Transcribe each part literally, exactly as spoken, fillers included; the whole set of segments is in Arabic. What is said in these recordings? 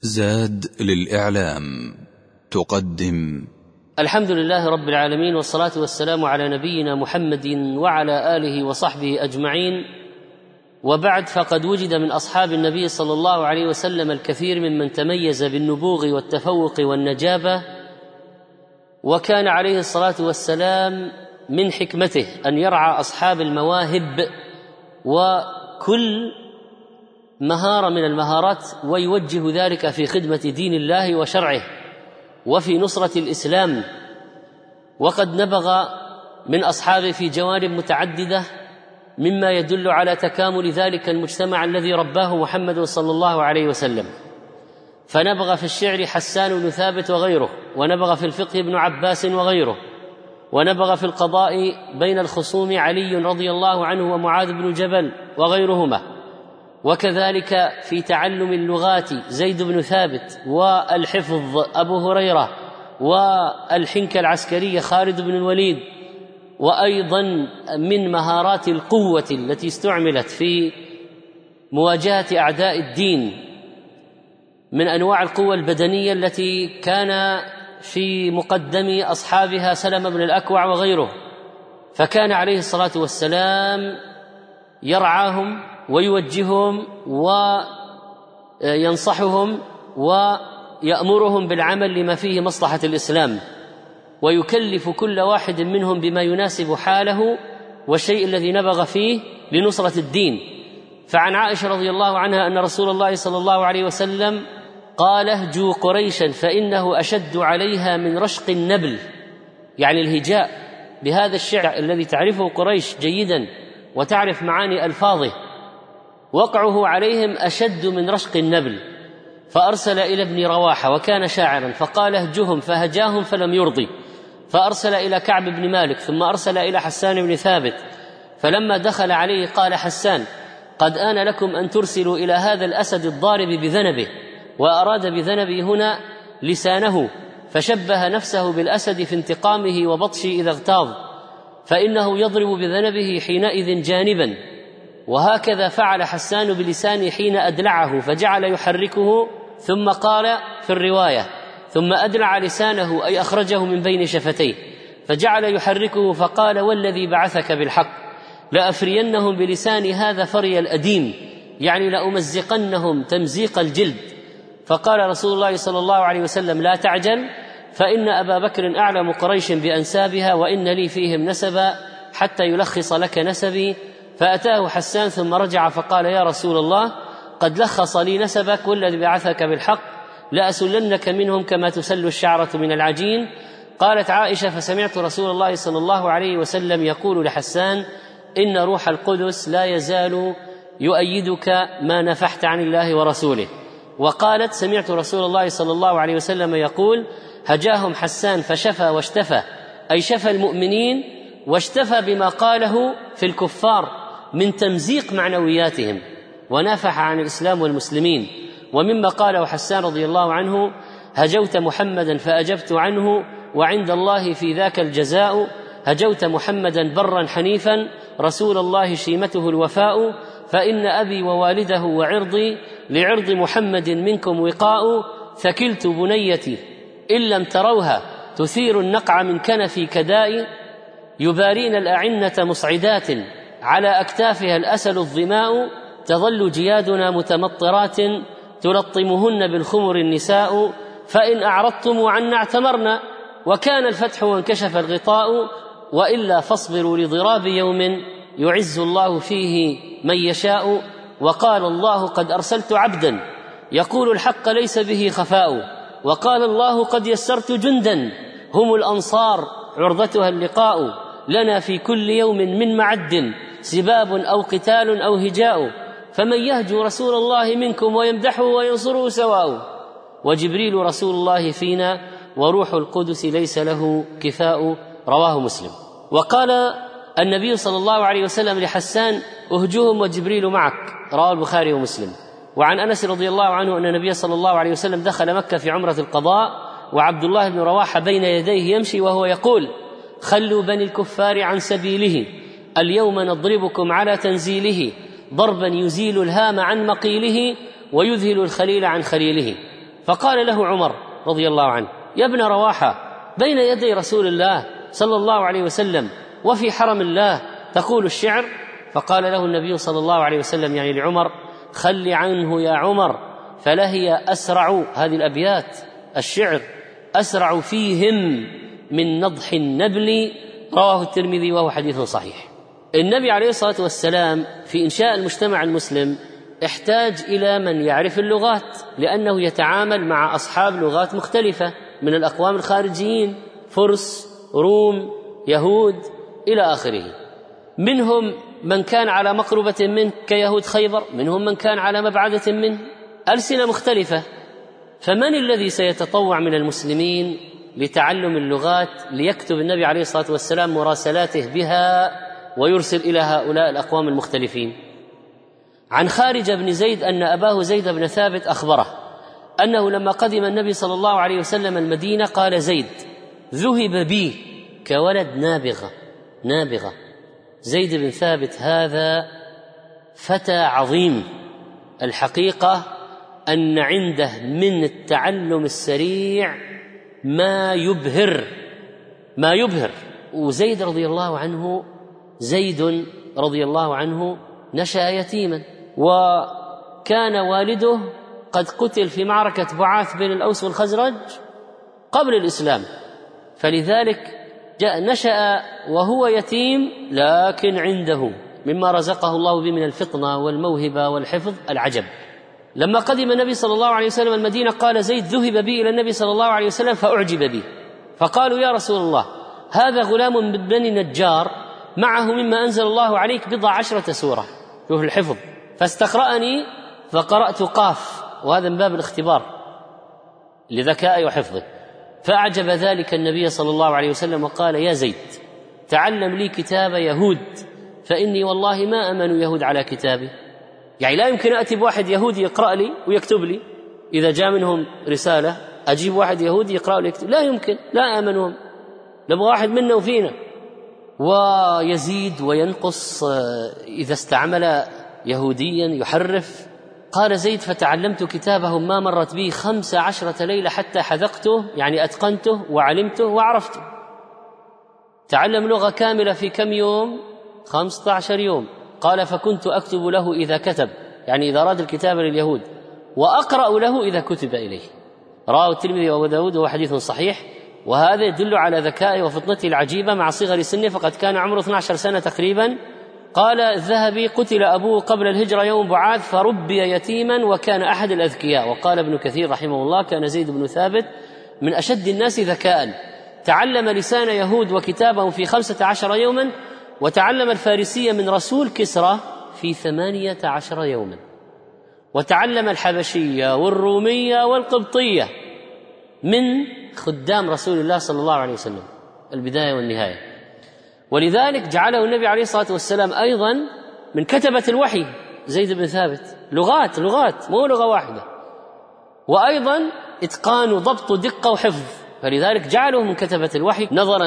زاد للإعلام تقدم الحمد لله رب العالمين، والصلاة والسلام على نبينا محمد وعلى آله وصحبه أجمعين، وبعد. فقد وجد من أصحاب النبي صلى الله عليه وسلم الكثير ممن تميز بالنبوغ والتفوق والنجابة، وكان عليه الصلاة والسلام من حكمته أن يرعى أصحاب المواهب وكل مهارة من المهارات ويوجه ذلك في خدمة دين الله وشرعه وفي نصرة الإسلام. وقد نبغ من أصحابه في جوانب متعددة مما يدل على تكامل ذلك المجتمع الذي رباه محمد صلى الله عليه وسلم. فنبغ في الشعر حسان بن ثابت وغيره، ونبغ في الفقه ابن عباس وغيره، ونبغ في القضاء بين الخصوم علي رضي الله عنه ومعاذ بن جبل وغيرهما، وكذلك في تعلم اللغات زيد بن ثابت، والحفظ أبو هريرة، والحنكة العسكرية خالد بن الوليد، وأيضا من مهارات القوة التي استعملت في مواجهة أعداء الدين من أنواع القوة البدنية التي كان في مقدم أصحابها سلمة بن الأكوع وغيره. فكان عليه الصلاة والسلام يرعاهم ويوجههم وينصحهم ويأمرهم بالعمل لما فيه مصلحة الإسلام، ويكلف كل واحد منهم بما يناسب حاله والشيء الذي نبغ فيه لنصرة الدين. فعن عائشة رضي الله عنها أن رسول الله صلى الله عليه وسلم قال: اهجوا قريشا فإنه أشد عليها من رشق النبل، يعني الهجاء بهذا الشعر الذي تعرفه قريش جيدا وتعرف معاني ألفاظه، وقعه عليهم أشد من رشق النبل. فأرسل إلى ابن رواحة وكان شاعرا فقال: اهجهم، فهجاهم فلم يرضي، فأرسل إلى كعب بن مالك، ثم أرسل إلى حسان بن ثابت. فلما دخل عليه قال حسان: قد آن لكم أن ترسلوا إلى هذا الأسد الضارب بذنبه، وأراد بذنبه هنا لسانه، فشبه نفسه بالأسد في انتقامه وبطشه إذا اغتاظ، فإنه يضرب بذنبه حينئذ جانبا. وهكذا فعل حسان بلسانه حين أدلعه فجعل يحركه، ثم قال في الرواية: ثم أدلع لسانه أي أخرجه من بين شفتيه فجعل يحركه، فقال: والذي بعثك بالحق لأفرينهم بلسان هذا فري الأديم، يعني لأمزقنهم تمزيق الجلد. فقال رسول الله صلى الله عليه وسلم: لا تعجل، فإن أبا بكر أعلم قريش بأنسابها، وإن لي فيهم نسبا حتى يلخص لك نسبي. فأتاه حسان ثم رجع فقال: يا رسول الله، قد لخص لي نسبك والذي بعثك بالحق لأسلنك منهم كما تسل الشعرة من العجين. قالت عائشة: فسمعت رسول الله صلى الله عليه وسلم يقول لحسان: إن روح القدس لا يزال يؤيدك ما نفحت عن الله ورسوله. وقالت: سمعت رسول الله صلى الله عليه وسلم يقول: هجاهم حسان فشفى واشتفى، أي شفى المؤمنين واشتفى بما قاله في الكفار من تمزيق معنوياتهم، ونافح عن الإسلام والمسلمين. ومما قاله حسان رضي الله عنه: هجوت محمدا فأجبت عنه، وعند الله في ذاك الجزاء، هجوت محمدا برا حنيفا، رسول الله شيمته الوفاء، فإن أبي ووالده وعرضي لعرض محمد منكم وقاء، ثكلت بنيتي إن لم تروها تثير النقع من كنفي كداء، يبارين الأعنة مصعدات على أكتافها الأسل الظماء، تظل جيادنا متمطرات تلطمهن بالخمر النساء، فإن أعرضتم عنا اعتمرنا، وكان الفتح وانكشف الغطاء، وإلا فاصبروا لضراب يوم يعز الله فيه من يشاء. وقال الله: قد أرسلت عبدا يقول الحق ليس به خفاء، وقال الله: قد يسرت جندا هم الأنصار عرضتها اللقاء، لنا في كل يوم من معد سباب أو قتال أو هجاء، فمن يهجو رسول الله منكم ويمدحه وينصره سواء، وجبريل رسول الله فينا وروح القدس ليس له كفاء. رواه مسلم. وقال النبي صلى الله عليه وسلم لحسان: اهجوهم وجبريل معك، رواه البخاري ومسلم. وعن أنس رضي الله عنه أن النبي صلى الله عليه وسلم دخل مكة في عمرة القضاء، وعبد الله بن رواحة بين يديه يمشي وهو يقول: خلوا بني الكفار عن سبيله، اليوم نضربكم على تنزيله، ضربا يزيل الهام عن مقيله ويذهل الخليل عن خليله. فقال له عمر رضي الله عنه: يا ابن رواحة، بين يدي رسول الله صلى الله عليه وسلم وفي حرم الله تقول الشعر؟ فقال له النبي صلى الله عليه وسلم يعني لعمر: خل عنه يا عمر، فلهي أسرع، هذه الأبيات الشعر، أسرع فيهم من نضح النبل. رواه الترمذي وهو حديث صحيح. النبي عليه الصلاة والسلام في إنشاء المجتمع المسلم احتاج إلى من يعرف اللغات، لأنه يتعامل مع أصحاب لغات مختلفة من الأقوام الخارجيين، فرس، روم، يهود إلى آخره. منهم من كان على مقربة منه كيهود خيبر، منهم من كان على مبعدة منه، ألسنة مختلفة. فمن الذي سيتطوع من المسلمين لتعلم اللغات ليكتب النبي عليه الصلاة والسلام مراسلاته بها ويرسل إلى هؤلاء الأقوام المختلفين؟ عن خارجة بن زيد أن أباه زيد بن ثابت أخبره أنه لما قدم النبي صلى الله عليه وسلم المدينة قال زيد: ذهب بي كولد نابغة. نابغة زيد بن ثابت هذا فتى عظيم، الحقيقة أن عنده من التعلم السريع ما يبهر ما يبهر وزيد رضي الله عنه زيد رضي الله عنه نشأ يتيما، وكان والده قد قتل في معركة بعاث بين الأوس والخزرج قبل الإسلام، فلذلك جاء نشأ وهو يتيم، لكن عنده مما رزقه الله به من الفطنة والموهبة والحفظ العجب. لما قدم النبي صلى الله عليه وسلم المدينة قال زيد: ذهب بي إلى النبي صلى الله عليه وسلم فأعجب بي، فقالوا: يا رسول الله، هذا غلام من بني نجار معه مما أنزل الله عليك بضع عشرة سورة، شوف الحفظ، فاستقرأني فقرأت قاف، وهذا من باب الاختبار لذكائي وحفظه. فأعجب ذلك النبي صلى الله عليه وسلم وقال: يا زيد، تعلم لي كتاب يهود، فإني والله ما أمن يهود على كتابي. يعني لا يمكن أتي بواحد يهودي يقرأ لي ويكتب لي، إذا جاء منهم رسالة أجيب واحد يهودي يقرأ لي يكتب، لا يمكن، لا آمنهم، نبغى واحد منا وفينا. ويزيد وينقص إذا استعمل يهوديا يحرف. قال زيد: فتعلمت كتابهم ما مرت بي خمس عشرة ليلة حتى حذقته، يعني أتقنته وعلمته وعرفته. تعلم لغة كاملة في كم يوم؟ خمسة عشر يوم. قال: فكنت أكتب له إذا كتب، يعني إذا أراد الكتابة لليهود، وأقرأ له إذا كتب إليه. رواه الترمذي وأبو داود وهو حديث صحيح. وهذا يدل على ذكائه وفطنته العجيبة مع صغر سنه، فقد كان عمره اثنتي عشرة سنة تقريبا. قال الذهبي: قتل أبوه قبل الهجرة يوم بعاث فربي يتيما وكان أحد الأذكياء. وقال ابن كثير رحمه الله: كان زيد بن ثابت من أشد الناس ذكاء، تعلم لسان يهود وكتابهم في خمسة عشر يوما، وتعلم الفارسية من رسول كسرى في ثمانية عشر يوما، وتعلم الحبشية والرومية والقبطية من خدام رسول الله صلى الله عليه وسلم، البداية والنهاية. ولذلك جعله النبي عليه الصلاة والسلام أيضا من كتبة الوحي زيد بن ثابت، لغات لغات مو لغة واحدة، وأيضا إتقان وضبط ودقة وحفظ، فلذلك جعله من كتبة الوحي. نظرا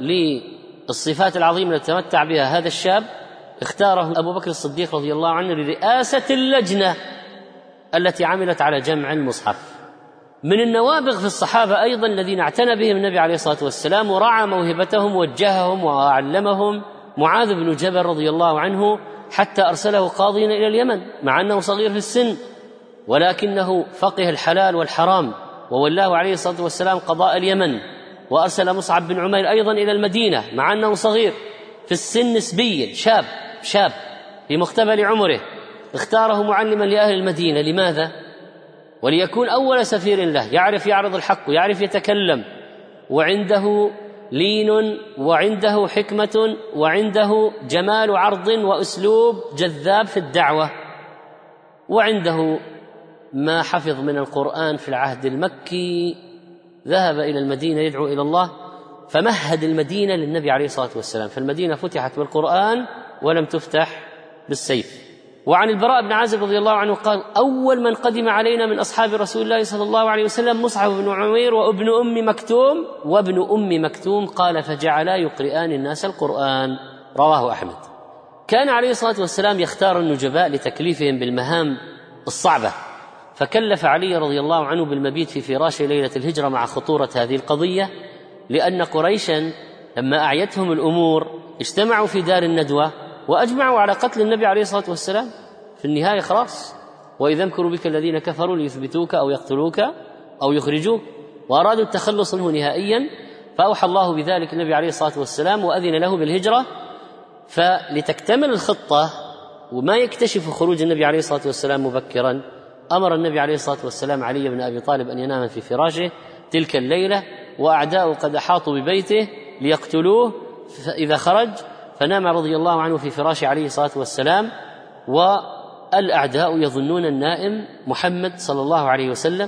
للصفات العظيمة التي تمتع بها هذا الشاب، اختاره أبو بكر الصديق رضي الله عنه لرئاسة اللجنة التي عملت على جمع المصحف. من النوابغ في الصحابة أيضا الذين اعتنى بهم النبي عليه الصلاة والسلام ورعى موهبتهم ووجههم وعلمهم معاذ بن جبل رضي الله عنه، حتى أرسله قاضيا إلى اليمن مع أنه صغير في السن، ولكنه فقه الحلال والحرام، وولاه عليه الصلاة والسلام قضاء اليمن. وأرسل مصعب بن عمير أيضا إلى المدينة مع أنه صغير في السن نسبيا، شاب شاب في مقتبل عمره، اختاره معلما لأهل المدينة. لماذا؟ وليكون أول سفير له، يعرف يعرض الحق ويعرف يتكلم، وعنده لين وعنده حكمة وعنده جمال عرض وأسلوب جذاب في الدعوة، وعنده ما حفظ من القرآن في العهد المكي. ذهب إلى المدينة يدعو إلى الله، فمهد المدينة للنبي عليه الصلاة والسلام، فالمدينة فتحت بالقرآن ولم تفتح بالسيف. وعن البراء بن عازب رضي الله عنه قال: أول من قدم علينا من أصحاب رسول الله صلى الله عليه وسلم مصعب بن عمير وابن أم مكتوم وابن أم مكتوم، قال: فجعلا يقرئان الناس القرآن. رواه أحمد. كان عليه الصلاة والسلام يختار النجباء لتكليفهم بالمهام الصعبة، فكلف علي رضي الله عنه بالمبيت في فراشه ليلة الهجرة مع خطورة هذه القضية، لأن قريشا لما أعيتهم الأمور اجتمعوا في دار الندوة وأجمعوا على قتل النبي عليه الصلاة والسلام في النهاية خلاص. وإذا يمكر بك الذين كفروا ليثبتوك أو يقتلوك أو يخرجوك، وأرادوا التخلص منه نهائيا، فأوحى الله بذلك النبي عليه الصلاة والسلام وأذن له بالهجرة. فلتكتمل الخطة وما يكتشف خروج النبي عليه الصلاة والسلام مبكرا، أمر النبي عليه الصلاة والسلام علي بن أبي طالب أن ينام في فراشه تلك الليلة، وأعداؤه قد أحاطوا ببيته ليقتلوه إذا خرج، فنام رضي الله عنه في فراش عليه الصلاة والسلام، والأعداء يظنون النائم محمد صلى الله عليه وسلم.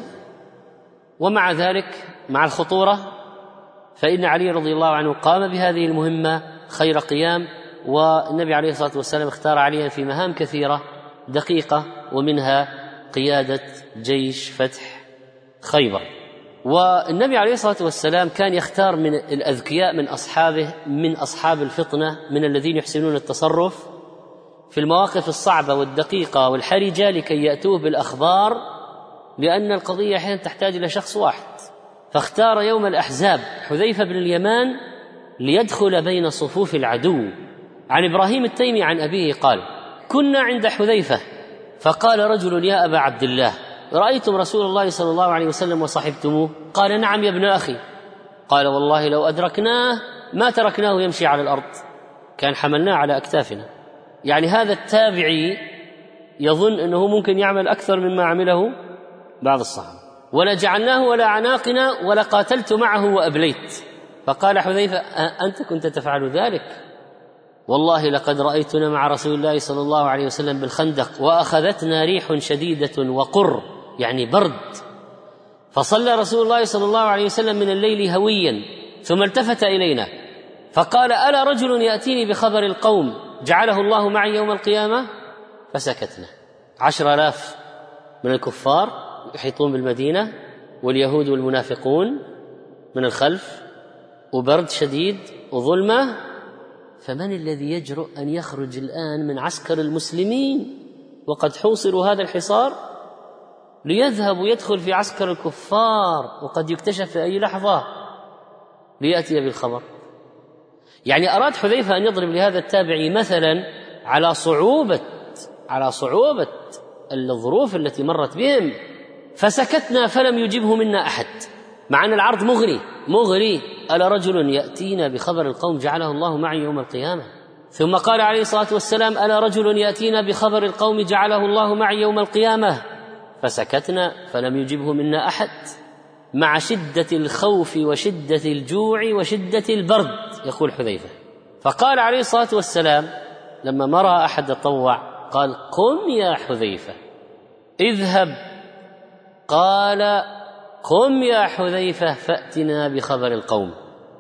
ومع ذلك مع الخطورة فإن علي رضي الله عنه قام بهذه المهمة خير قيام، والنبي عليه الصلاة والسلام اختار عليا في مهام كثيرة دقيقة، ومنها قيادة جيش فتح خيبر. والنبي عليه الصلاة والسلام كان يختار من الأذكياء من أصحابه، من أصحاب الفطنة، من الذين يحسنون التصرف في المواقف الصعبة والدقيقة والحرجة لكي يأتوه بالأخبار، لأن القضية أحيانا تحتاج إلى شخص واحد. فاختار يوم الأحزاب حذيفة بن اليمان ليدخل بين صفوف العدو. عن إبراهيم التيمي عن أبيه قال: كنا عند حذيفة فقال رجل: يا أبا عبد الله، رأيتم رسول الله صلى الله عليه وسلم وصحبتموه؟ قال: نعم يا ابن أخي. قال: والله لو أدركناه ما تركناه يمشي على الأرض، كان حملناه على أكتافنا. يعني هذا التابعي يظن أنه ممكن يعمل أكثر مما عمله بعض الصحابة. ولا جعلناه ولا عناقنا ولا قاتلت معه وأبليت. فقال حذيفة: أنت كنت تفعل ذلك؟ والله لقد رأيتنا مع رسول الله صلى الله عليه وسلم بالخندق وأخذتنا ريح شديدة وقر، يعني برد، فصلى رسول الله صلى الله عليه وسلم من الليل هويا، ثم التفت إلينا فقال: ألا رجل يأتيني بخبر القوم جعله الله معي يوم القيامة؟ فسكتنا. عشر آلاف من الكفار يحيطون بالمدينة، واليهود والمنافقون من الخلف، وبرد شديد وظلمة، فمن الذي يجرؤ أن يخرج الآن من عسكر المسلمين وقد حوصروا هذا الحصار ليذهب ويدخل في عسكر الكفار وقد يكتشف في أي لحظة ليأتي بالخبر؟ يعني أراد حذيفة أن يضرب لهذا التابعي مثلا على صعوبة على صعوبة الظروف التي مرت بهم. فسكتنا فلم يجبه منا أحد، مع أن العرض مغري مغري ألا رجل يأتينا بخبر القوم جعله الله معي يوم القيامة؟ ثم قال عليه الصلاة والسلام: ألا رجل يأتينا بخبر القوم جعله الله معي يوم القيامة؟ فسكتنا فلم يجبه منا أحد، مع شدة الخوف وشدة الجوع وشدة البرد، يقول حذيفة. فقال عليه الصلاة والسلام لما مرى أحد تطوع قال: قم يا حذيفة اذهب. قال: قم يا حذيفة فأتنا بخبر القوم.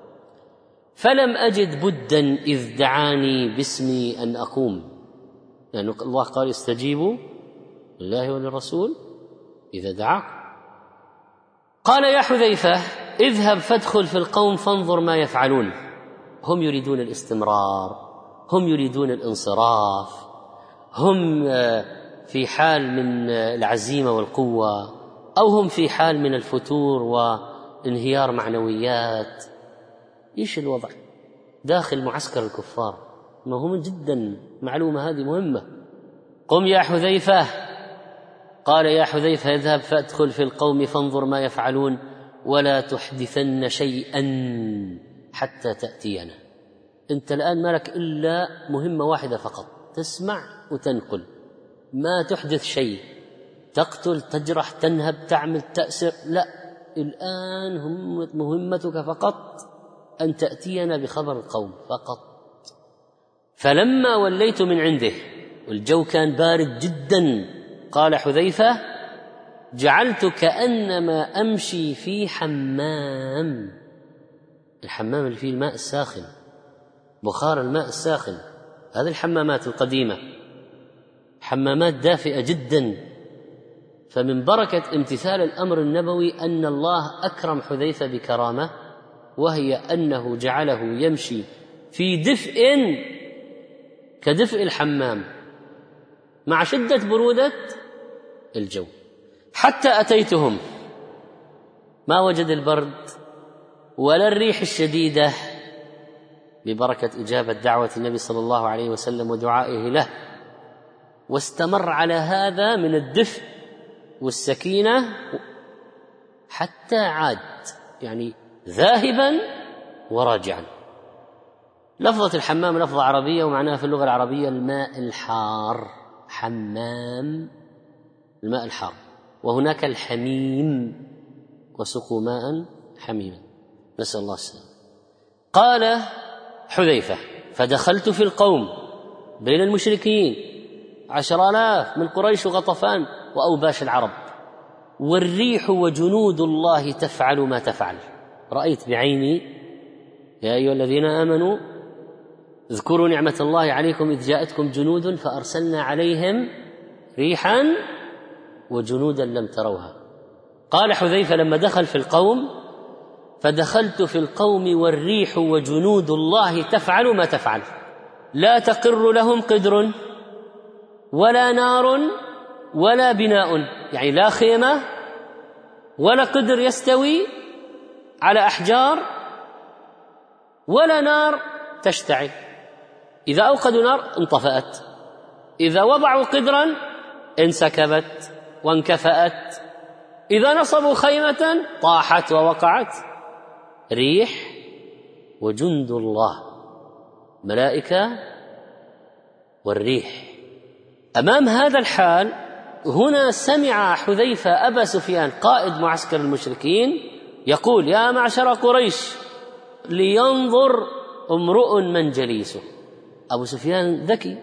فلم أجد بدا إذ دعاني باسمي أن أقوم، لأن يعني الله قال: استجيبوا لله وللرسول إذا دعاكم. قال: يا حذيفة اذهب فادخل في القوم فانظر ما يفعلون. هم يريدون الاستمرار، هم يريدون الانصراف، هم في حال من العزيمة والقوة، أو هم في حال من الفتور وانهيار معنويات. إيش الوضع داخل معسكر الكفار؟ مهم جدا، معلومة هذه مهمة. قم يا حذيفة. قال: يا حذيفة اذهب فادخل في القوم فانظر ما يفعلون ولا تحدثن شيئا حتى تأتينا. أنت الآن ما لك إلا مهمة واحدة فقط، تسمع وتنقل، ما تحدث شيء، تقتل، تجرح، تنهب، تعمل، تأسر، لا، الآن هم مهمتك فقط أن تأتينا بخبر القوم فقط. فلما وليت من عنده والجو كان بارد جدا، قال حذيفة: جعلت كأنما أمشي في حمام. الحمام اللي فيه الماء الساخن، بخار الماء الساخن، هذه الحمامات القديمة حمامات دافئة جدا. فمن بركة امتثال الأمر النبوي أن الله أكرم حذيفة بكرامة، وهي أنه جعله يمشي في دفء كدفء الحمام مع شدة برودة الجو. حتى أتيتهم ما وجد البرد ولا الريح الشديدة ببركة إجابة دعوة النبي صلى الله عليه وسلم ودعائه له، واستمر على هذا من الدفء والسكينة حتى عاد، يعني ذاهبا وراجعا. لفظة الحمام لفظة عربية ومعناها في اللغة العربية الماء الحار، حمام الماء الحار، وهناك الحميم وسقوا ماء حميما، نسأل الله السلامة. قال حذيفة: فدخلت في القوم بين المشركين عشر آلاف من قريش وغطفان وأوباش العرب، والريح وجنود الله تفعل ما تفعل. رأيت بعيني يا أيها الذين آمنوا اذكروا نعمة الله عليكم إذ جاءتكم جنود فأرسلنا عليهم ريحا وجنودا لم تروها. قال حذيفة: لما دخل في القوم: فدخلت في القوم والريح وجنود الله تفعل ما تفعل، لا تقر لهم قدر ولا نار ولا بناء، يعني لا خيمة ولا قدر يستوي على أحجار ولا نار تشتعل، إذا أوقدوا نار انطفأت، إذا وضعوا قدرا انسكبت وانكفأت، إذا نصبوا خيمة طاحت ووقعت. ريح وجند الله، ملائكة والريح. أمام هذا الحال هنا سمع حذيفة أبا سفيان قائد معسكر المشركين يقول: يا معشر قريش لينظر امرؤ من جليسه. أبو سفيان ذكي،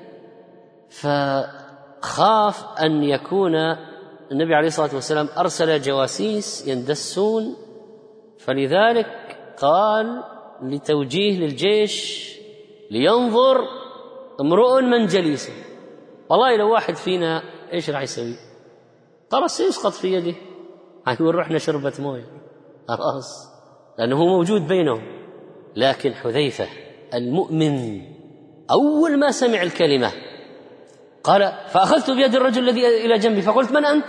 فخاف أن يكون النبي عليه الصلاة والسلام أرسل جواسيس يندسون، فلذلك قال لتوجيه للجيش: لينظر امرؤ من جليسه. والله لو واحد فينا ايش راح يسوي؟ خلاص سيسقط في يده، هيقول رحنا شربة مويه خلاص، لأنه هو موجود بينهم. لكن حذيفة المؤمن أول ما سمع الكلمة قال: فأخذت بيد الرجل الذي إلى جنبي فقلت: من أنت؟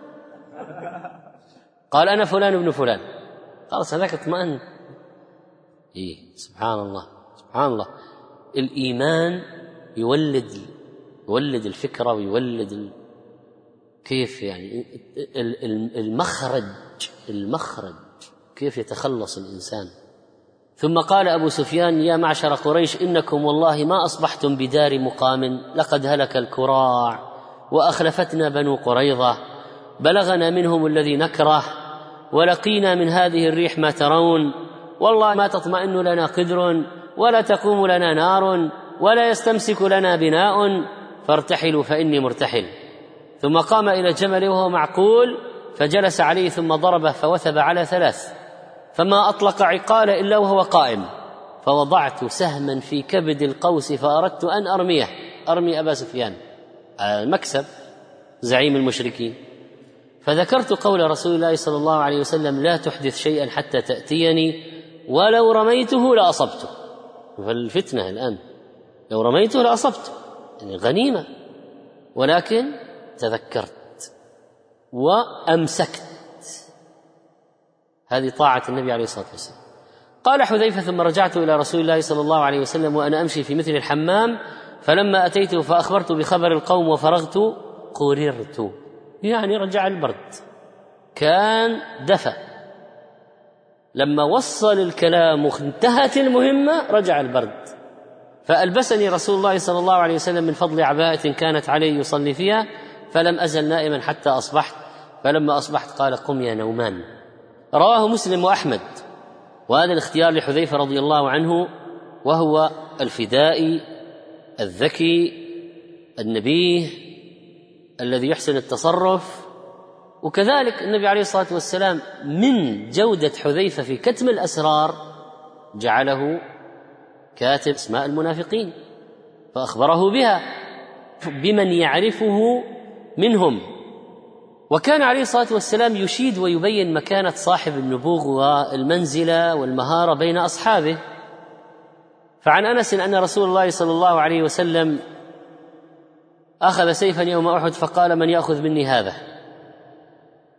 قال: أنا فلان ابن فلان. خلاص هذاك اطمأن. إيه سبحان الله سبحان الله، الإيمان يولد يولد الفكرة ويولد ال... كيف يعني المخرج المخرج كيف يتخلص الإنسان. ثم قال أبو سفيان: يا معشر قريش إنكم والله ما أصبحتم بدار مقام، لقد هلك الكراع وأخلفتنا بنو قريظة، بلغنا منهم الذي نكره، ولقينا من هذه الريح ما ترون، والله ما تطمئن لنا قدر ولا تقوم لنا نار ولا يستمسك لنا بناء، فارتحلوا فإني مرتحل. ثم قام إلى جمل وهو معقول فجلس عليه ثم ضربه فوثب على ثلاث، فما أطلق عقال إلا وهو قائم، فوضعت سهما في كبد القوس فأردت أن أرميه أرمي أبا سفيان المكسب زعيم المشركين، فذكرت قول رسول الله صلى الله عليه وسلم: لا تحدث شيئا حتى تأتيني، ولو رميته لأصبته. فالفتنة الآن لو رميته لأصبته، يعني غنيمة، ولكن تذكرت وأمسكت. هذه طاعة النبي عليه الصلاة والسلام. قال حذيفة: ثم رجعت إلى رسول الله صلى الله عليه وسلم وأنا أمشي في مثل الحمام، فلما أتيته فأخبرت بخبر القوم وفرغت قررت، يعني رجع البرد، كان دفأ. لما وصل الكلام وانتهت المهمة رجع البرد، فألبسني رسول الله صلى الله عليه وسلم من فضل عباءة كانت علي يصلي فيها، فلم أزل نائما حتى أصبحت، فلما أصبحت قال: قم يا نومان. رواه مسلم وأحمد. وهذا الاختيار لحذيفة رضي الله عنه، وهو الفدائي الذكي النبيه الذي يحسن التصرف. وكذلك النبي عليه الصلاة والسلام من جودة حذيفة في كتم الأسرار جعله كاتب اسماء المنافقين، فأخبره بها بمن يعرفه منهم. وكان عليه الصلاة والسلام يشيد ويبين مكانة صاحب النبوغ والمنزلة والمهارة بين أصحابه. فعن أنس أن رسول الله صلى الله عليه وسلم أخذ سيفا يوم أحد فقال: من يأخذ مني هذا؟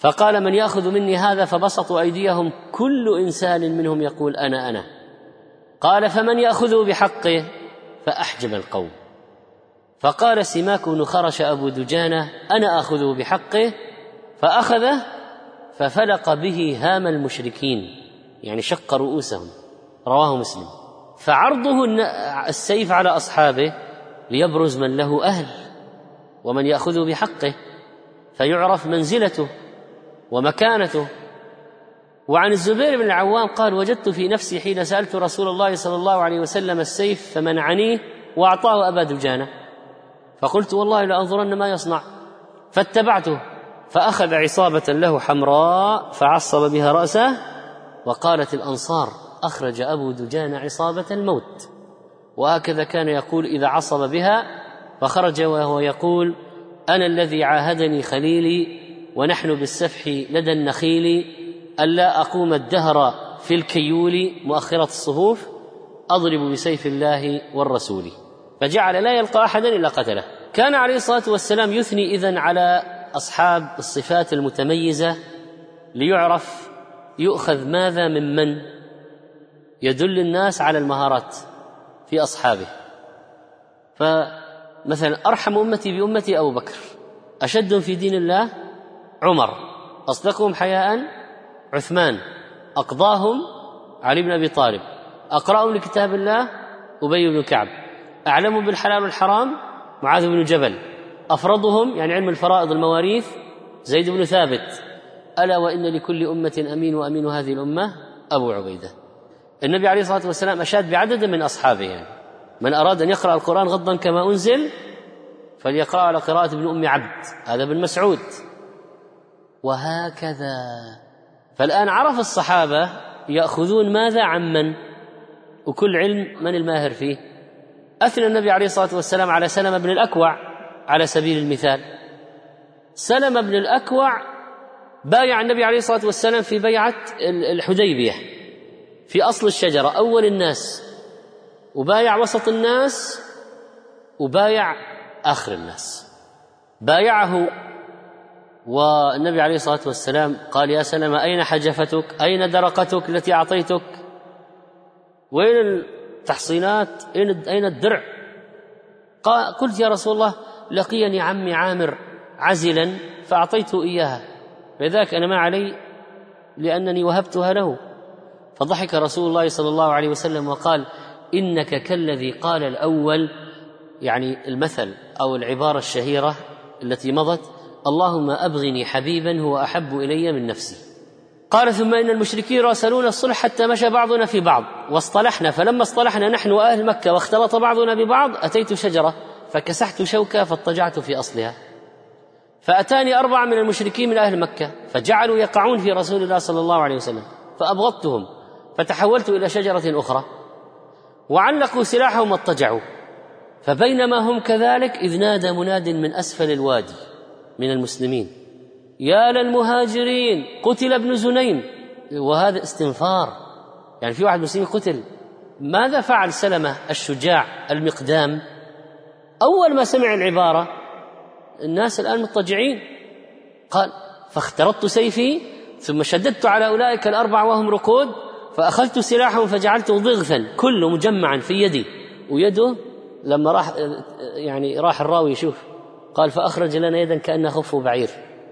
فقال: من يأخذ مني هذا؟ فبسطوا أيديهم، كل إنسان منهم يقول: أنا أنا. قال: فمن يأخذه بحقه؟ فأحجب القوم. فقال سماك بن خرش أبو دجانة: أنا آخذه بحقه. فأخذه ففلق به هام المشركين، يعني شق رؤوسهم. رواه مسلم. فعرضه السيف على أصحابه ليبرز من له أهل ومن يأخذه بحقه، فيعرف منزلته ومكانته. وعن الزبير بن العوام قال: وجدت في نفسي حين سألت رسول الله صلى الله عليه وسلم السيف فمنعنيه وأعطاه أبا دجانة، فقلت: والله لأنظرن ما يصنع. فاتبعته فأخذ عصابة له حمراء فعصب بها رأسه. وقالت الأنصار: أخرج أبو دجانة عصابة الموت. وهكذا كان يقول إذا عصب بها، فخرج وهو يقول: أنا الذي عاهدني خليلي ونحن بالسفح لدى النخيل، ألا أقوم الدهر في الكيول مؤخرة الصفوف، أضرب بسيف الله والرسول. فجعل لا يلقى أحدا إلا قتله. كان عليه الصلاة والسلام يثني إذن على أصحاب الصفات المتميزة ليعرف يؤخذ ماذا من من، يدل الناس على المهارات في أصحابه. فمثلا أرحم أمتي بأمتي أبو بكر، أشدهم في دين الله عمر، أصدقهم حياء عثمان، أقضاهم علي بن أبي طالب، أقرأهم لكتاب الله أبي بن كعب، أعلمهم بالحلال والحرام معاذ بن جبل، أفرضهم يعني علم الفرائض المواريث زيد بن ثابت. ألا وإن لكل أمة أمين وأمين هذه الأمة أبو عبيدة. النبي عليه الصلاة والسلام أشاد بعدد من أصحابه، يعني من أراد أن يقرأ القرآن غضا كما أنزل فليقرأ على قراءة ابن أم عبد، هذا ابن مسعود، وهكذا. فالآن عرف الصحابة يأخذون ماذا عن من، وكل علم من الماهر فيه. أثنى النبي عليه الصلاة والسلام على سلمة بن الأكوع على سبيل المثال. سلمة بن الأكوع بايع النبي عليه الصلاة والسلام في بيعة الحديبية في أصل الشجرة، أول الناس، وبايع وسط الناس، وبايع آخر الناس. بايعه والنبي عليه الصلاة والسلام قال: يا سلمة أين حجفتك؟ أين درقتك التي أعطيتك؟ وين التحصينات؟ أين الدرع؟ قلت: يا رسول الله لقيني عمي عامر عزلا فأعطيته إياها، فذاك أنا ما علي لأنني وهبتها له. فضحك رسول الله صلى الله عليه وسلم وقال: إنك كالذي قال الأول، يعني المثل أو العبارة الشهيرة التي مضت: اللهم أبغني حبيبا هو أحب إلي من نفسي. قال: ثم إن المشركين راسلون الصلح حتى مشى بعضنا في بعض واصطلحنا، فلما اصطلحنا نحن وأهل مكة واختلط بعضنا ببعض أتيت شجرة فكسحت شوكة فاضطجعت في أصلها، فأتاني أربعة من المشركين من أهل مكة فجعلوا يقعون في رسول الله صلى الله عليه وسلم، فأبغضتهم فتحولت إلى شجرة أخرى وعلقوا سلاحهم واضطجعوا. فبينما هم كذلك إذ نادى مناد من أسفل الوادي من المسلمين: يا للمهاجرين قتل ابن زنيم. وهذا استنفار، يعني في واحد مسلم قتل. ماذا فعل سلمة الشجاع المقدام؟ أول ما سمع العبارة الناس الآن مضطجعين، قال: فاخترطت سيفي ثم شددت على أولئك الأربع وهم ركود، فأخذت سلاحهم فجعلته ضغثا كله مجمعا في يدي. ويده لما راح يعني راح الراوي يشوف قال: فأخرج لنا يدا كأنها خف بعير.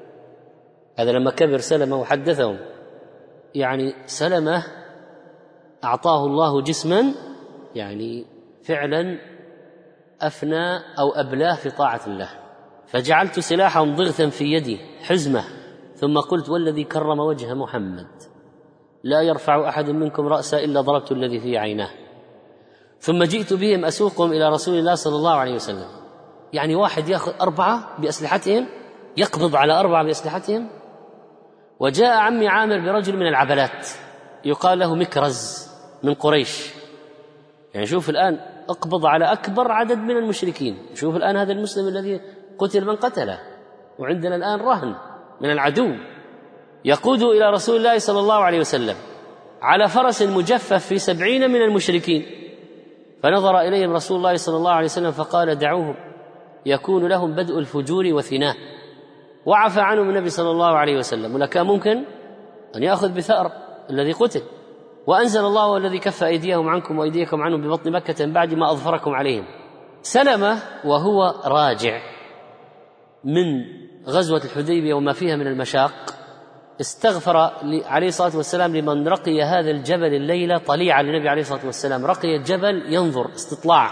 هذا لما كبر سلمة وحدثهم. يعني سلمة أعطاه الله جسما يعني فعلا أفنى أو أبلاه في طاعة الله. فجعلت سلاحهم ضغثا في يدي حزمة، ثم قلت: والذي كرم وجه محمد لا يرفع أحد منكم رأسا إلا ضربت الذي في عيناه. ثم جئت بهم أسوقهم إلى رسول الله صلى الله عليه وسلم. يعني واحد يأخذ أربعة بأسلحتهم، يقبض على أربعة بأسلحتهم. وجاء عمي عامر برجل من العبلات يقال له مكرز من قريش. يعني شوف الآن اقبض على أكبر عدد من المشركين. شوف الآن هذا المسلم الذي قتل من قتله، وعندنا الآن رهن من العدو، يقود إلى رسول الله صلى الله عليه وسلم على فرس مجفف في سبعين من المشركين. فنظر إليهم رسول الله صلى الله عليه وسلم فقال: دعوهم، يكون لهم بدء الفجور وثناه، وعفى عنهم النبي صلى الله عليه وسلم، ولا كان ممكن أن يأخذ بثأر الذي قتل. وأنزل الله الذي كف أيديهم عنكم وأيديكم عنهم ببطن مكة من بعد ما أظفركم عليهم. سلمة وهو راجع من غزوة الحديبية وما فيها من المشاق استغفر عليه الصلاة والسلام لمن رقي هذا الجبل الليلة طليعة للنبي عليه الصلاة والسلام، رقي الجبل ينظر استطلاع،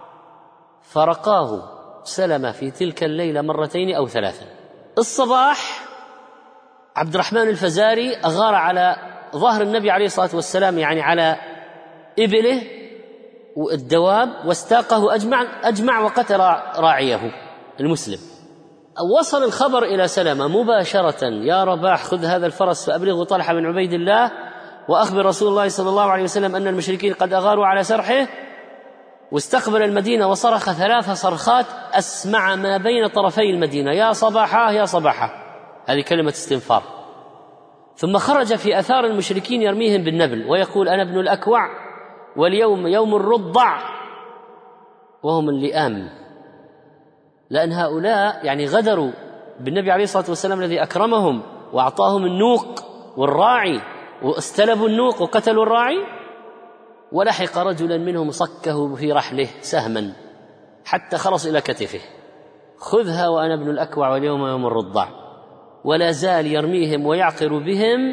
فرقاه سلمة في تلك الليلة مرتين أو ثلاثا. الصباح عبد الرحمن الفزاري أغار على ظهر النبي عليه الصلاة والسلام، يعني على إبله والدواب، واستاقه أجمع, أجمع وقتل راعيه المسلم. وصل الخبر إلى سلمة مباشرة: يا رباح خذ هذا الفرس فأبلغه طلحة بن عبيد الله وأخبر رسول الله صلى الله عليه وسلم أن المشركين قد أغاروا على سرحه. واستقبل المدينة وصرخ ثلاث صرخات أسمع ما بين طرفي المدينة: يا صباحا يا صباحا، هذه كلمة استنفار. ثم خرج في أثار المشركين يرميهم بالنبل ويقول: أنا ابن الأكوع واليوم يوم الرضع، وهم اللئام، لأن هؤلاء يعني غدروا بالنبي عليه الصلاة والسلام الذي أكرمهم وأعطاهم النوق والراعي، واستلبوا النوق وقتلوا الراعي. ولحق رجلا منهم صكه في رحله سهما حتى خلص إلى كتفه: خذها وأنا ابن الأكوع واليوم يوم الرضع. ولا زال يرميهم ويعقر بهم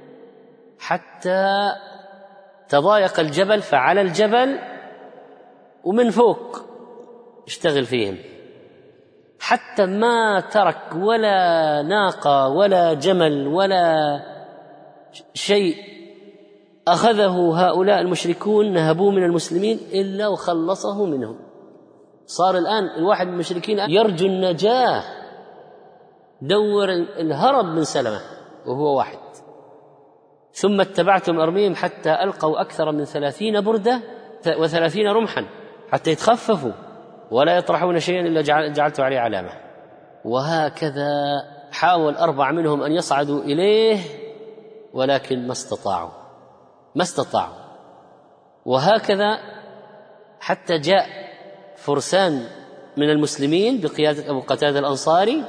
حتى تضايق الجبل، فعلى الجبل ومن فوق اشتغل فيهم، حتى ما ترك ولا ناقة ولا جمل ولا شيء أخذه هؤلاء المشركون نهبوه من المسلمين إلا وخلصه منهم. صار الآن الواحد من المشركين يرجو النجاة، دور الهرب من سلمة وهو واحد. ثم اتبعتم أرميهم حتى ألقوا أكثر من ثلاثين بردة وثلاثين رمحا حتى يتخففوا ولا يطرحون شيئا إلا جعلت عليه علامة. وهكذا حاول أربع منهم أن يصعدوا إليه ولكن ما استطاعوا ما استطاعوا وهكذا حتى جاء فرسان من المسلمين بقيادة أبو قتادة الأنصاري،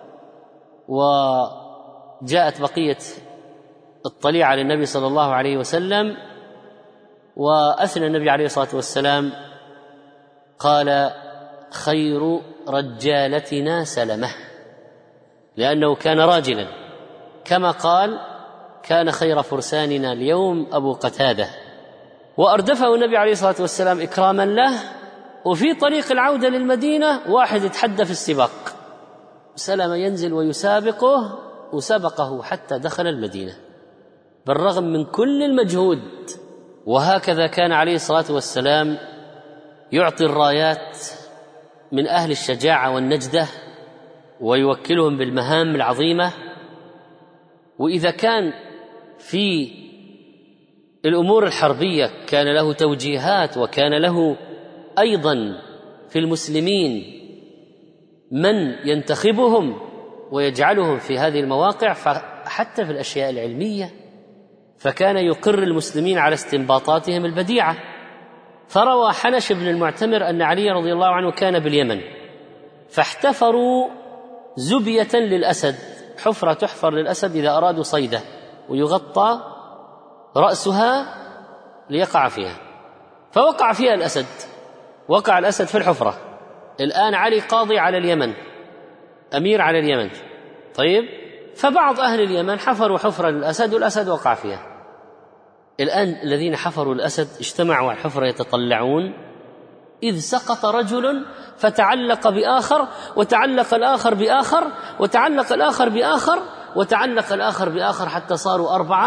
وجاءت بقية الطليعة للنبي صلى الله عليه وسلم، وأثنى النبي عليه الصلاة والسلام قال: خير رجالتنا سلمة، لأنه كان راجلا، كما قال: كان خير فرساننا اليوم أبو قتادة. وأردفه النبي عليه الصلاة والسلام إكراما له. وفي طريق العودة للمدينة واحد يتحدى في السباق، سلمة ينزل ويسابقه، وسبقه حتى دخل المدينة بالرغم من كل المجهود. وهكذا كان عليه الصلاة والسلام يعطي الرايات من أهل الشجاعة والنجدة ويوكلهم بالمهام العظيمة. وإذا كان في الأمور الحربية كان له توجيهات، وكان له أيضا في المسلمين من ينتخبهم ويجعلهم في هذه المواقع، فحتى في الأشياء العلمية فكان يقر المسلمين على استنباطاتهم البديعة. فروى حنش بن المعتمر أن علي رضي الله عنه كان باليمن، فاحتفروا زبية للأسد، حفرة تحفر للأسد إذا أرادوا صيده، ويغطى رأسها ليقع فيها، فوقع فيها الأسد، وقع الأسد في الحفرة. الآن علي قاضي على اليمن، أمير على اليمن، طيب، فبعض أهل اليمن حفروا حفرة للأسد والأسد وقع فيها. الآن الذين حفروا الأسد اجتمعوا على الحفرة يتطلعون، إذ سقط رجل فتعلق بآخر، وتعلق الآخر بآخر، وتعلق الآخر بآخر، وتعلق الآخر بآخر، حتى صاروا أربعة،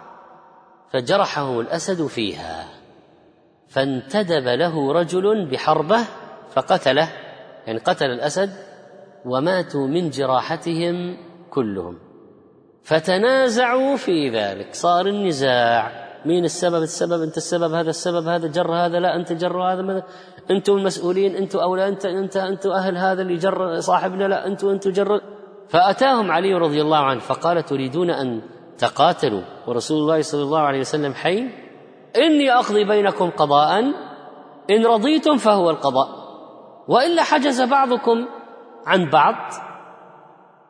فجرحه الأسد فيها، فانتدب له رجل بحربة فقتله، يعني قتل الأسد، وماتوا من جراحتهم كلهم. فتنازعوا في ذلك، صار النزاع، مين السبب؟ السبب أنت السبب، هذا السبب، هذا جر هذا، لا أنت جر هذا، أنتم المسؤولين، أنتم أو لا، أنت أنت أنت أهل هذا اللي جر صاحبنا، لا أنتم أنتم جر. فأتاهم علي رضي الله عنه فقال: تريدون أن تقاتلوا ورسول الله صلى الله عليه وسلم حي؟ إني أقضي بينكم قضاء، إن رضيتم فهو القضاء، وإلا حجز بعضكم عن بعض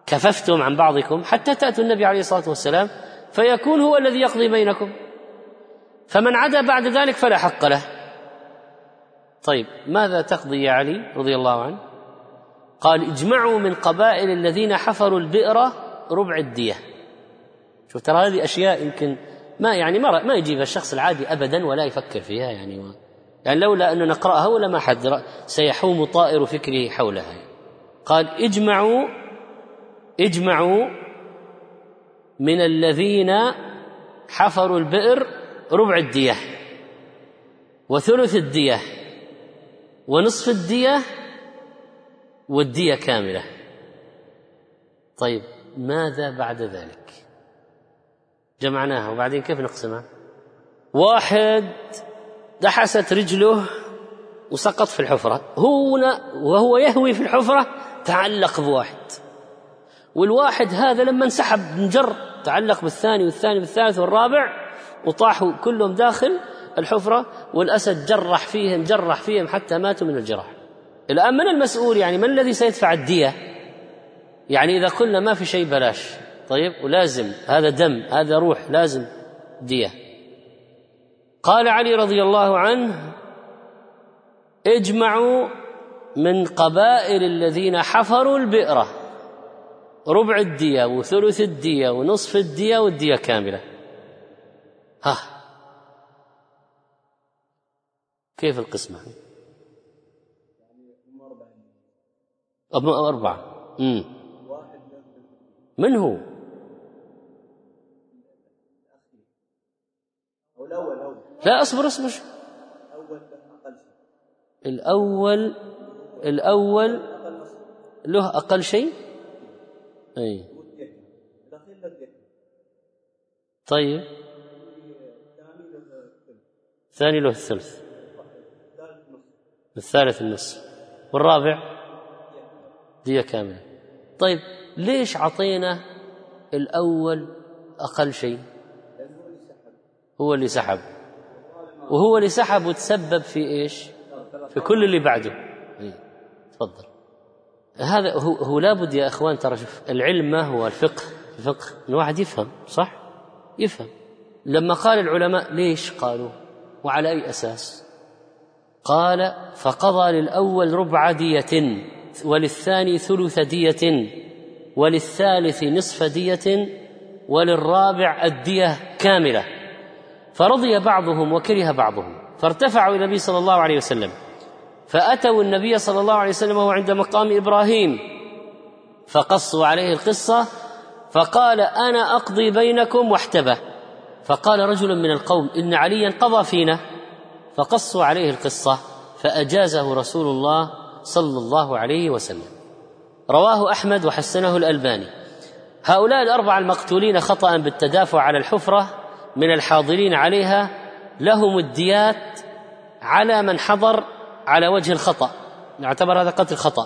كففتم عن بعضكم حتى تأتوا النبي عليه الصلاة والسلام فيكون هو الذي يقضي بينكم، فمن عدا بعد ذلك فلا حق له. طيب ماذا تقضي يا علي رضي الله عنه؟ قال اجمعوا من قبائل الذين حفروا البئر ربع الدية. شوف ترى هذه أشياء يمكن ما يعني ما, ما يجيبها الشخص العادي أبدا ولا يفكر فيها، يعني و... يعني لولا أن نقرأها ولا ما حد سيحوم طائر فكره حولها. قال اجمعوا اجمعوا من الذين حفروا البئر ربع الدية وثلث الدية ونصف الدية والدية كاملة. طيب ماذا بعد ذلك؟ جمعناها وبعدين كيف نقسمها؟ واحد دحست رجله وسقط في الحفرة، هنا وهو يهوي في الحفرة تعلق بواحد، والواحد هذا لما انسحب انجر تعلق بالثاني والثاني بالثالث والرابع وطاحوا كلهم داخل الحفرة، والأسد جرح فيهم جرح فيهم حتى ماتوا من الجراح. الآن من المسؤول؟ يعني من الذي سيدفع الدية؟ يعني إذا قلنا ما في شيء بلاش، طيب ولازم هذا دم هذا روح لازم دية. قال علي رضي الله عنه اجمعوا من قبائل الذين حفروا البئر ربع الدية وثلث الدية ونصف الدية والدية كاملة. ها كيف القسمة؟ أربعة. مم. من هو؟ لا أصبر أصبر الأول الأول له أقل شيء. أي طيب الثاني له الثلث، الثالث النصف، والرابع دية كاملة. طيب ليش عطينا الأول أقل شيء؟ هو اللي سحب، وهو اللي سحب وتسبب في إيش؟ في كل اللي بعده. تفضل. هذا هو, هو لابد يا أخوان، ترى شوف العلم ما هو الفقه، الفقه الواحد يفهم صح؟ يفهم. لما قال العلماء ليش قالوا وعلى أي أساس؟ قال فقضى للأول ربع دية وللثاني ثلث دية وللثالث نصف دية وللرابع الدية كاملة، فرضي بعضهم وكره بعضهم، فارتفعوا إلى النبي صلى الله عليه وسلم، فأتوا النبي صلى الله عليه وسلم وهو عند مقام إبراهيم فقصوا عليه القصة، فقال أنا أقضي بينكم واحتبى. فقال رجل من القوم إن عليا قضى فينا، فقصوا عليه القصة فأجازه رسول الله صلى الله عليه وسلم. رواه أحمد وحسنه الألباني. هؤلاء الأربعة المقتولين خطأ بالتدافع على الحفرة من الحاضرين عليها لهم الديات على من حضر على وجه الخطأ، يعتبر هذا قتل خطأ.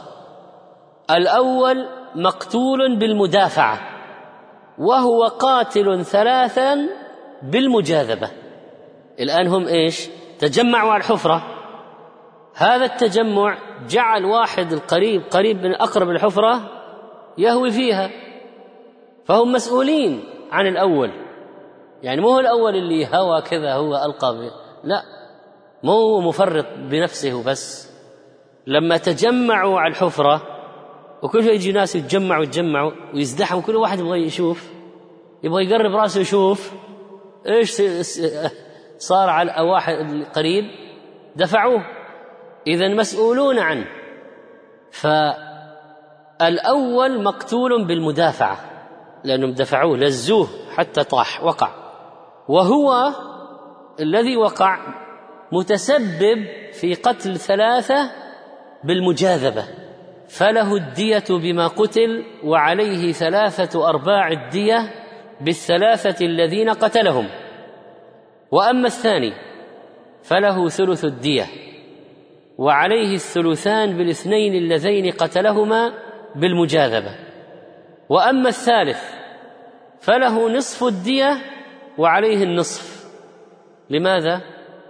الأول مقتول بالمدافعة وهو قاتل ثلاثا بالمجاذبة. الآن هم إيش؟ تجمعوا على الحفرة، هذا التجمع جعل واحد القريب قريب من أقرب الحفرة يهوي فيها، فهم مسؤولين عن الأول. يعني مو هو الأول اللي هوى كذا هو ألقى به، لا، مو مفرط بنفسه بس. لما تجمعوا على الحفرة وكل شيء يجي ناس يتجمعوا يتجمعوا ويزدحموا، كل واحد يبغى يشوف، يبغى يقرب راسه يشوف إيش صار على واحد القريب، دفعوه، إذن مسؤولون عنه. فالأول مقتول بالمدافعة لأنهم دفعوه لزوه حتى طاح وقع، وهو الذي وقع متسبب في قتل ثلاثة بالمجاذبة، فله الدية بما قتل وعليه ثلاثة أرباع الدية بالثلاثة الذين قتلهم. وأما الثاني فله ثلث الدية وعليه الثلثان بالاثنين اللذين قتلهما بالمجاذبة. وأما الثالث فله نصف الدية وعليه النصف. لماذا؟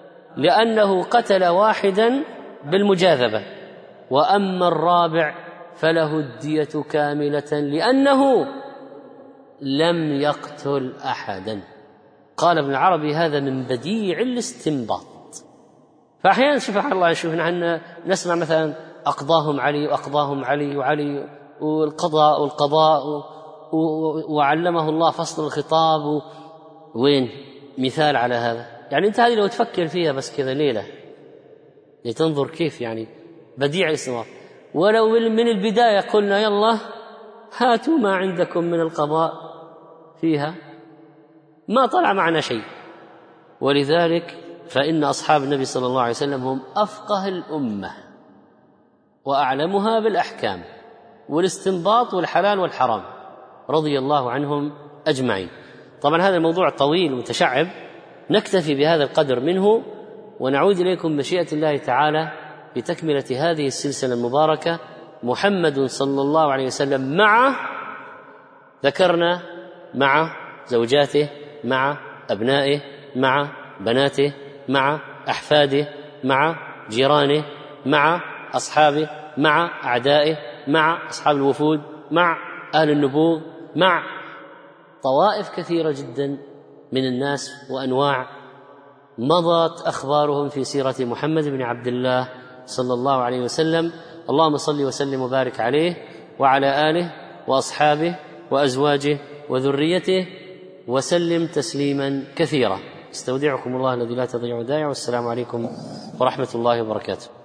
لأنه قتل واحدا بالمجاذبة. وأما الرابع فله الدية كاملة لأنه لم يقتل أحدا. قال ابن العربي هذا من بديع الاستنباط. فأحيانا سبحان الله شوف نحن نسمع مثلا أقضاهم علي وأقضاهم علي وعلي والقضاء والقضاء وعلمه الله فصل الخطاب، وين مثال على هذا؟ يعني أنت هذه لو تفكر فيها بس كذا ليلة لتنظر كيف يعني بديع الاستنباط. ولو من البداية قلنا يلا هاتوا ما عندكم من القضاء فيها ما طلع معنا شيء. ولذلك فإن أصحاب النبي صلى الله عليه وسلم هم أفقه الأمة وأعلمها بالأحكام والاستنباط والحلال والحرام رضي الله عنهم أجمعين. طبعا هذا الموضوع طويل ومتشعب، نكتفي بهذا القدر منه ونعود إليكم بمشيئة الله تعالى بتكملة هذه السلسلة المباركة. محمد صلى الله عليه وسلم مع ذكرنا مع زوجاته، مع أبنائه، مع بناته، مع أحفاده، مع جيرانه، مع أصحابه، مع أعدائه، مع أصحاب الوفود، مع أهل النبوغ، مع طوائف كثيرة جدا من الناس وأنواع مضت أخبارهم في سيرة محمد بن عبد الله صلى الله عليه وسلم. اللهم صل وسلم وبارك عليه وعلى آله وأصحابه وأزواجه وذريته وسلم تسليما كثيرا. استودعكم الله الذي لا تضيع ودائعه، والسلام عليكم ورحمة الله وبركاته.